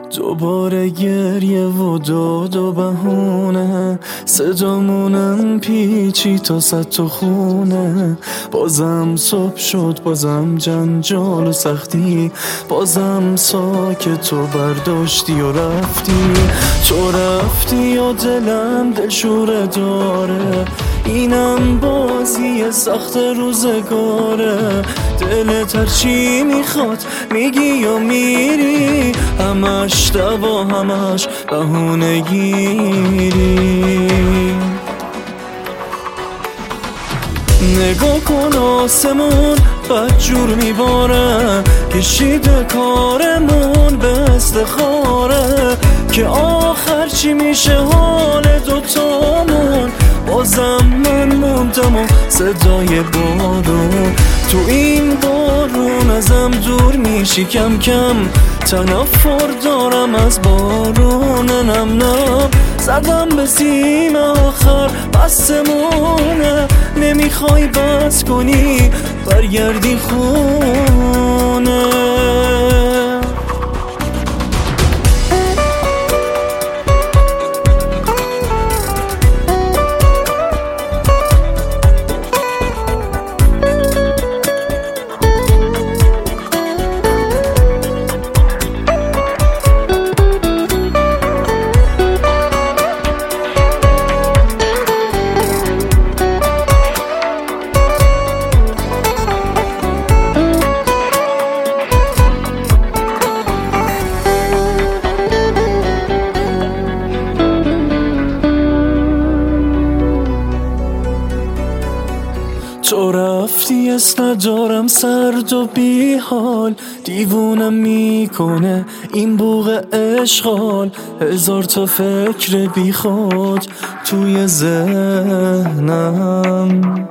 دوباره گریه و داد و بهونه، صدامونم پیچی تا صد تا خونه. بازم صبح شد، بازم جنجال و سختی، بازم ساکت و برداشتی و رفتی. تو رفتی و دلم دلشوره داره، اینم بازی سخت روزگاره. دلت هرچی میخواد میگی و میری، همش دوا همش بهونه گیری. نگاه کن آسمون بدجور میباره، کشیده کارمون به استخاره. که آخر چی میشه حال دوتامون؟ بازم من موندم و صدای بارون. تو این بارون ازم دور میشی کم کم، تنفر دارم از بارون. نم نم زدم به سیم آخر بسمونه، نمیخوای بس کنی برگردی خونه. تو رفتی اس ندارم سرد و بی حال، دیوونم میکنه این بوق اشغال. هزار تا فکر بی خود توی ذهنم،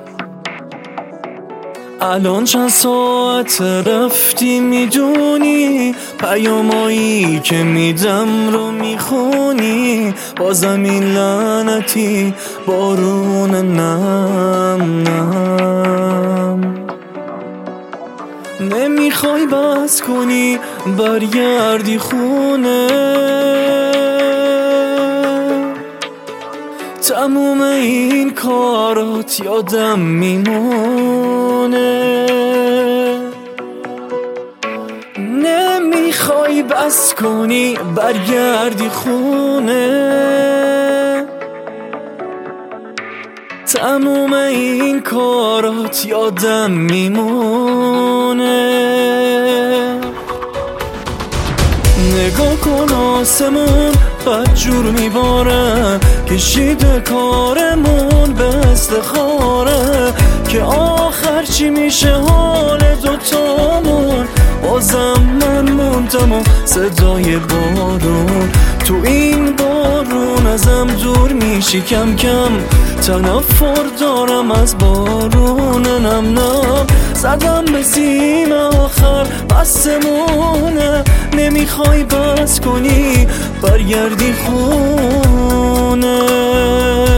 الان چند ساعت رفتی میدونی؟ پیامایی که میدم رو میخونی؟ بازم این لعنتی بارون نم نم. نمیخوای بس کنی برگردی خونه، تموم این کارات یادم میمونه. نمیخوای بس کنی برگردی خونه، تموم این کارات یادم میمونه. نگاه کن آسمون بدجور میباره، کشیده کارمون به استخاره. که آخر چی میشه حال دوتامون؟ بازم من موندم و صدای بارون. تو این بارون ازم دور میشی کم کم، تنفر دارم از بارون. نم نم زدم به سیم آخر بسمونه، نمیخوای بس کنی برگردی خونه.